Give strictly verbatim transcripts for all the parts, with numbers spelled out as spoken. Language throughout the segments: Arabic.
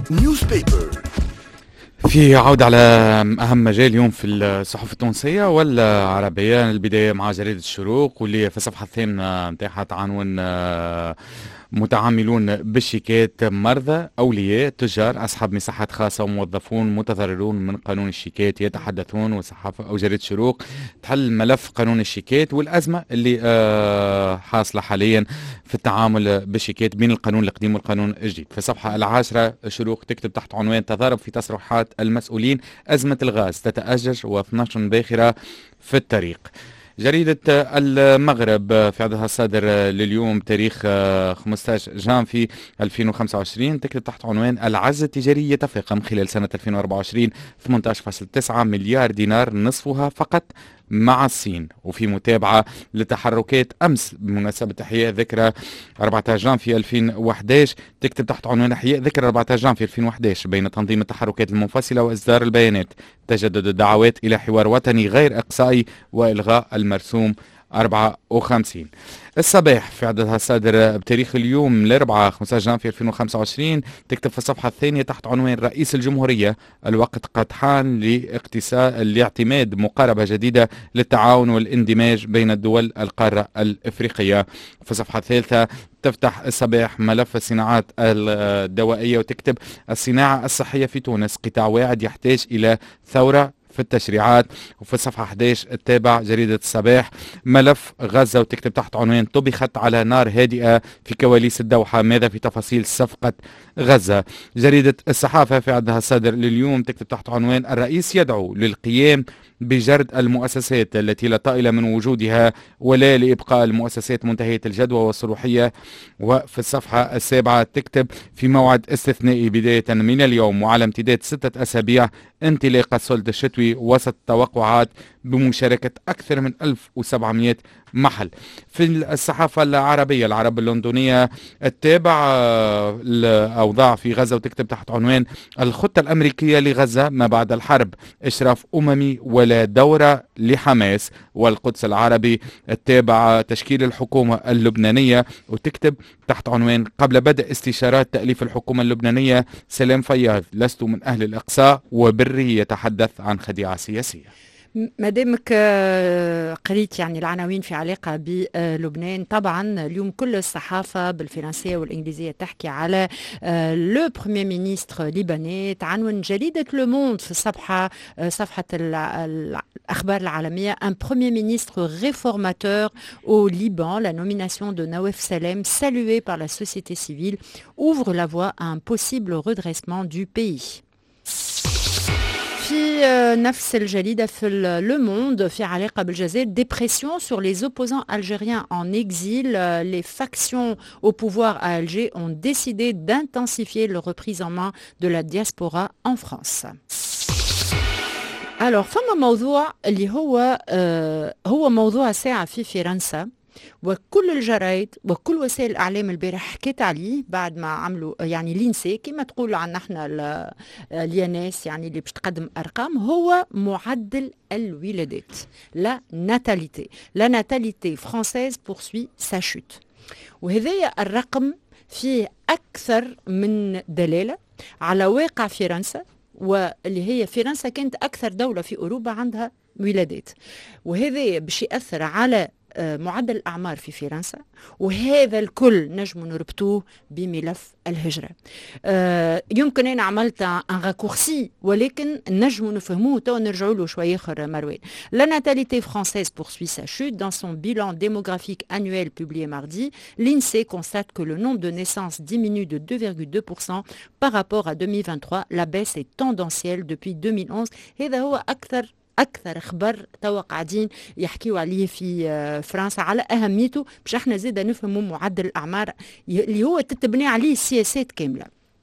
نيوز بيبر. في عودة على أهم مجال اليوم في الصحف التونسية والعربية. البداية مع جريدة الشروق واللي في الصفحة الثامنة نتاعها عنوان متعاملون بالشيكات، مرضى، أولياء، تجار، أصحاب مساحات خاصة وموظفون متضررون من قانون الشيكات يتحدثون. وصحافة أو جريدة شروق تحل ملف قانون الشيكات والأزمة اللي آه حاصلة حاليا في التعامل بالشيكات بين القانون القديم والقانون الجديد. في الصفحة العاشرة شروق تكتب تحت عنوان تضارب في تصريحات المسؤولين، أزمة الغاز تتأجج واثناشر باخرة في الطريق. جريدة المغرب في عددها الصادر لليوم تاريخ خمسة عشر جانفي ألفين وخمسة وعشرين تكتب تحت عنوان العجز التجاري يتفاقم خلال سنة ألفين وأربعة وعشرين، ثمانية عشر فاصلة تسعة مليار دينار، نصفها فقط مع الصين. وفي متابعة لتحركات أمس بمناسبة إحياء ذكرى أربعة عشر جانفي ألفين وأحد عشر تكتب تحت عنوان إحياء ذكرى أربعة عشر جانفي ألفين وأحد عشر بين تنظيم التحركات المنفصلة وإصدار البيانات، تجدد الدعوات إلى حوار وطني غير إقصائي وإلغاء المرسوم أربعة وخمسين. الصباح في عددها الصادر بتاريخ اليوم الأربعاء خمسة عشر جانفي ألفين وخمسة وعشرين تكتب في الصفحة الثانية تحت عنوان رئيس الجمهورية، الوقت قد حان لاعتماد مقاربة جديدة للتعاون والاندماج بين الدول القارة الإفريقية. في الصفحة الثالثة تفتح الصباح ملف الصناعات الدوائية وتكتب الصناعة الصحية في تونس قطاع واعد يحتاج إلى ثورة في التشريعات. وفي الصفحة أحد عشر تتابع جريدة الصباح ملف غزة وتكتب تحت عنوان طبخت على نار هادئة في كواليس الدوحة، ماذا في تفاصيل صفقة غزة. جريدة الصحافة في عددها الصادر لليوم تكتب تحت عنوان الرئيس يدعو للقيام بجرد المؤسسات التي لا طائل من وجودها ولا لإبقاء المؤسسات منتهية الجدوى والصلاحية. وفي الصفحة السابعة تكتب في موعد استثنائي بداية من اليوم وعلى امتداد ستة أسابيع انطلاق السلط الشتوي وسط توقعات بمشاركة أكثر من ألف وسبعمائة محل. في الصحافة العربية العرب اللندنية تتابع الأوضاع في غزة وتكتب تحت عنوان الخطة الأمريكية لغزة ما بعد الحرب، إشراف أممي ولا دورة لحماس. والقدس العربي تتابع تشكيل الحكومة اللبنانية وتكتب تحت عنوان قبل بدء استشارات تأليف الحكومة اللبنانية سلام فياض لست من أهل الإقصاء وبره يتحدث عن خديعة سياسية. مادامك قريت يعني العناوين في علاقة بلبنان، طبعا اليوم كل الصحافة بالفرنسية والإنجليزية تحكي على لو بريمير مينيستر ليباني. تعنون جريدة لو موند في الصفحة صفحة الأخبار العالمية un premier ministre réformateur au Liban. La nomination de Nawaf Salem, saluée par la société civile, ouvre la voie à un possible redressement du pays. في نفس الجريدة في لو موند في علاقة بالجزائر dépression sur les opposants algériens en exil. Les factions au pouvoir à Alger ont décidé d'intensifier leur reprise en main de la diaspora en France. Alors فما موضوع اللي هو آه هو موضوع ساعة في فرنسا، وكل الجرايد وكل وسائل الإعلام البارح حكيت عليه بعد ما عملوا يعني لينسي كما تقول عنا احنا الياناس يعني اللي باش تقدم أرقام، هو معدل الولادات، لا ناتاليتي. لا ناتاليتي فرانسيز بورسوي سا شوت، وهذايا الرقم فيه أكثر من دلالة على واقع فرنسا، واللي هي فرنسا كانت أكثر دولة في أوروبا عندها ولادات، وهذا باش يأثر على معدل الأعمار في فرنسا. وهذا الكل نجم نربطوه بملف الهجرة. آه يمكن أنا عملت ان راكورسي ولكن نجم نفهموه تو نرجعوا له شوية آخر مروان. La natalité française poursuit sa chute. Dans son bilan démographique annuel publié mardi, l'INSEE constate que le nombre de naissances diminue de deux virgule deux pour cent par rapport à deux mille vingt-trois. La baisse est tendancielle depuis deux mille onze. هذا هو أكثر أكثر خبر توا قاعدين يحكيوا عليه في فرنسا على أهميته باش احنا زيدا نفهموا معدل الأعمار اللي هو تتبني عليه السياسات كاملة.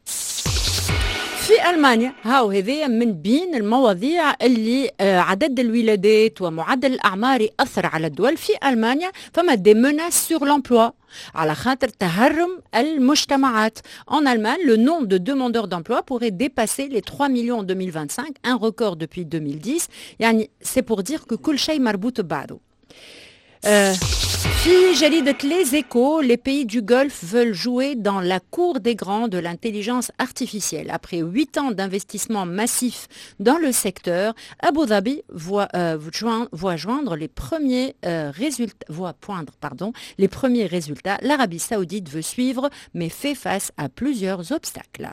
في ألمانيا هاو هذه من بين المواضيع اللي عدد الولادات ومعدل الأعمار يأثر على الدول. في ألمانيا فما دي menaces sur l'emploi على خاطر تهرم المجتمعات. En Allemagne, le nombre de demandeurs d'emploi pourrait dépasser les trois millions en deux mille vingt-cinq, un record depuis deux mille dix. يعني c'est pour dire que كل شيء مربوط ببعضه. euh, في جريدة Les Échos, les pays du Golfe veulent jouer dans la cour des grands de l'intelligence artificielle. Après huit ans d'investissement massif dans le secteur, Abu Dhabi voit, euh, joindre, voit joindre les premiers euh, résultats, voit poindre, pardon, les premiers résultats. L'Arabie Saoudite veut suivre, mais fait face à plusieurs obstacles.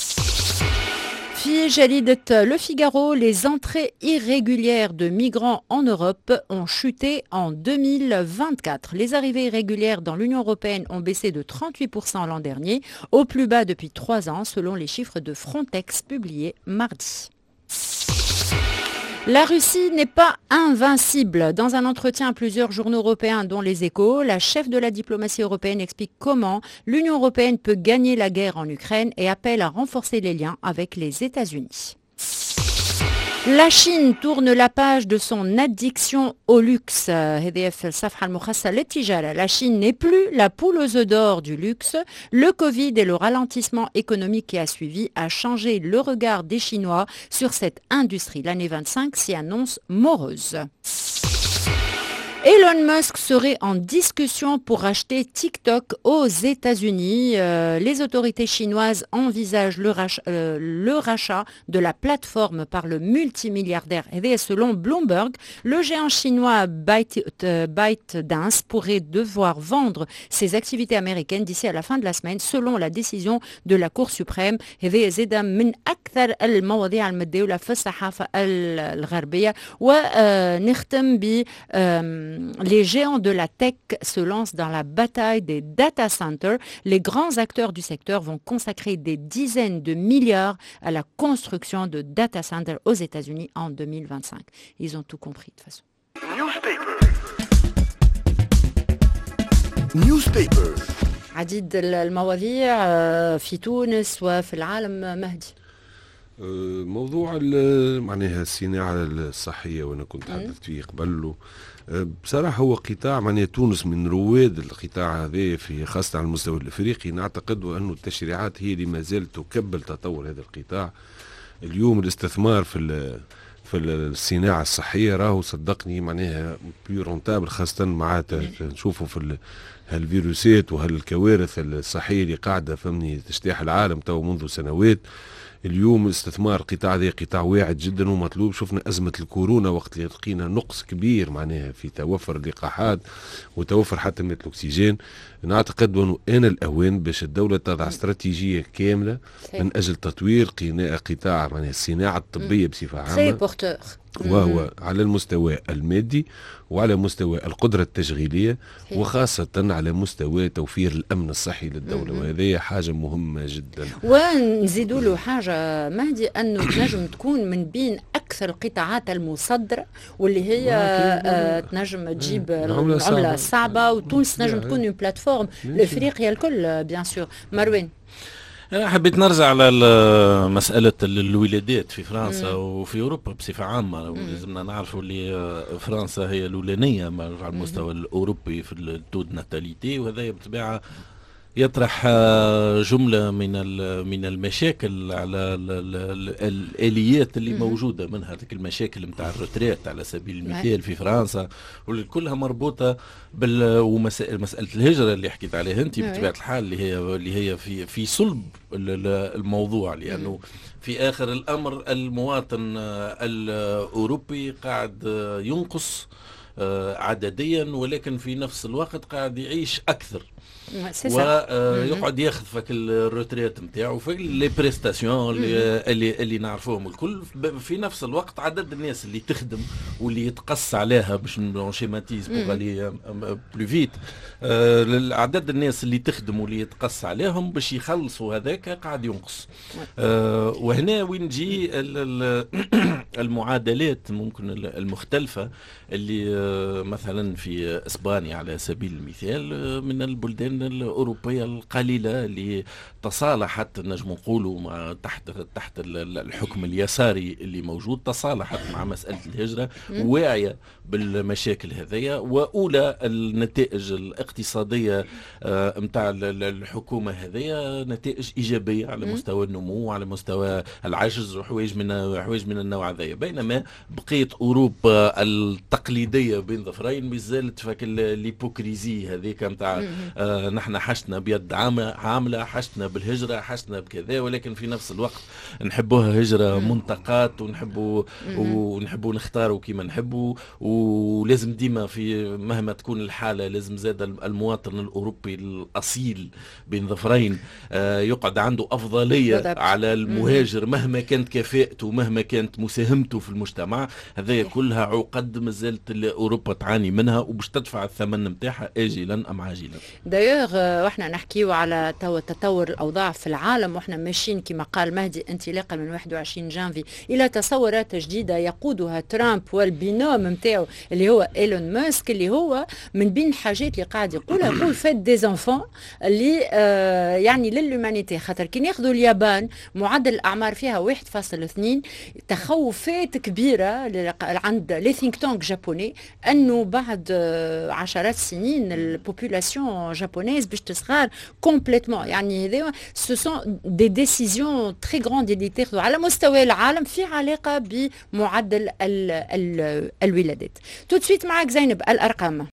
في جريدة Le Figaro, les entrées irrégulières de migrants en Europe ont chuté en deux mille vingt-quatre. Les arrivées irrégulières dans l'Union européenne ont baissé de trente-huit pour cent l'an dernier, au plus bas depuis trois ans, selon les chiffres de Frontex publiés mardi. La Russie n'est pas invincible. Dans un entretien à plusieurs journaux européens, dont Les Échos, la chef de la diplomatie européenne explique comment l'Union européenne peut gagner la guerre en Ukraine et appelle à renforcer les liens avec les États-Unis. La Chine tourne la page de son addiction au luxe. La Chine n'est plus la poule aux œufs d'or du luxe. Le Covid et le ralentissement économique qui a suivi a changé le regard des Chinois sur cette industrie. L'année vingt-cinq s'y annonce morose. Elon Musk serait en discussion pour racheter TikTok aux États-Unis. Euh, les autorités chinoises envisagent le, rach- euh, le rachat de la plateforme par le multimilliardaire. Et selon Bloomberg, le géant chinois Byte, euh, ByteDance pourrait devoir vendre ses activités américaines d'ici à la fin de la semaine, selon la décision de la Cour suprême. هذه زادة من أكثر المواضيع المتداولة في الصحافة الغربية. ونختم ب les géants de la tech se lancent dans la bataille des data centers. Les grands acteurs du secteur vont consacrer des dizaines de milliards à la construction de data centers aux États-Unis en deux mille vingt-cinq. Ils ont tout compris de toute façon. Newspaper. Newspaper. عديد المواضيع في تونس وفي العالم. مهدي، موضوع معناها الصناعة الصحية وأنا كنت تحدثت فيه قبل. بصراحة هو قطاع معناها تونس من رواد القطاع هذا في خاصة على المستوى الأفريقي. نعتقد أن التشريعات هي اللي ما زالت تكبل تطور هذا القطاع. اليوم الاستثمار في في الصناعة الصحية راهو صدقني معناها بلو رونتابل، خاصة مع نشوفوا في هالفيروسات وهالكوارث الصحية اللي قاعدة فهمني تجتاح العالم تو منذ سنوات. اليوم الاستثمار القطاع هذا قطاع واعد جدا ومطلوب. شفنا أزمة الكورونا وقت اللي لقينا نقص كبير معناها في توفر اللقاحات وتوفر حتى من الأكسجين. نعتقد أنه آن الأوان باش الدولة تضع استراتيجية كاملة من أجل تطوير قطاع معناها الصناعة الطبية بصفة عامة، وهو على المستوى المادي وعلى مستوى القدرة التشغيلية وخاصة على مستوى توفير الأمن الصحي للدولة، وهذه حاجة مهمة جدا. ونزيدوا له حاجة مهدي، أنه تنجم تكون من بين أكثر القطاعات المصدرة واللي هي آه تنجم تجيب العملة الصعبة، وتونس تنجم تكون une بلاتفورم لإفريقيا الكل بيان سور. مروان، أنا حبيت نرجع على مسألة الولادات في فرنسا وفي أوروبا بصفة عامة. لازمنا نعرفوا اللي فرنسا هي الأولانية على المستوى الأوروبي في التود ناتاليتي، وهذا بطبيعة يطرح جملة من من المشاكل على الآليات اللي موجودة، منها تلك المشاكل نتاع الروتريت على سبيل المثال في فرنسا، واللي كلها مربوطة بال ومسائل مسألة الهجرة اللي حكيت عليها أنت بطبيعة الحال، اللي هي اللي هي في في صلب الموضوع، لأنه في آخر الأمر المواطن الأوروبي قاعد ينقص عدديا، ولكن في نفس الوقت قاعد يعيش أكثر ويقعد ياخذ فك الروتريت نتاعو في لي بريستاسيون اللي اللي, اللي نعرفوهم الكل. في نفس الوقت عدد الناس اللي تخدم واللي يتقص عليها باش نشيماتيز بوغ لي بلو فيت، عدد الناس اللي تخدم واللي يتقص عليهم باش يخلصوا هذاك قاعد ينقص. وهنا وين تجي المعادلات ممكن المختلفة اللي مثلا في اسبانيا على سبيل المثال من البلدان المدن الأوروبية القليلة اللي تصالحت نجم نقولوا مع تحت تحت الحكم اليساري اللي موجود، تصالحت مع مسألة الهجرة، واعية بالمشاكل هذية، وأولى النتائج الاقتصادية متاع الحكومة هذية نتائج إيجابية على مستوى النمو وعلى مستوى العجز وحوايج من حوايج من النوع هذايا. بينما بقيت أوروبا التقليدية بين ظفرين مازالت فك الهيبوكريزي هذيك متاع آه نحن حشنا بيد عاملة، حشنا بالهجرة، حشنا بكذا، ولكن في نفس الوقت نحبوها هجرة منتقات ونحبوا ونحبوا نختاروا كيما نحبوا، ولازم ديما في مهما تكون الحالة لازم زاد المواطن الأوروبي الأصيل بين ظفرين آه يقعد عنده أفضلية بالضبط على المهاجر مهما كانت كفاءته مهما كانت مساهمته في المجتمع. هذه كلها عقد مازالت أوروبا تعاني منها وباش تدفع الثمن نتاعها آجلا أم عاجلا. دايوغ واحنا نحكيو على تطور الأوضاع في العالم واحنا ماشيين كما قال مهدي انطلاقا من واحد وعشرين جانفي إلى تصورات جديدة يقودها ترامب والبينوم نتاعو اللي هو إيلون ماسك، اللي هو من بين الحاجات اللي قاعد يقولها يقول فات دي زانفون اللي آه يعني للهومانيتي، خاطر كي ناخذوا اليابان معدل الأعمار فيها واحد فاصلة اثنين، تخوفات كبيرة عند لي ثينك تانك جابوني انه بعد عشرات السنين البوبولاسيون جابونيز باش تصغر كومبليتمون. يعني هذا سو سون دي ديسيزيون تري غروند اللي تاخذوا على مستوى العالم في علاقه بمعدل ال ال الولادات. تو سويت معك زينب الارقام.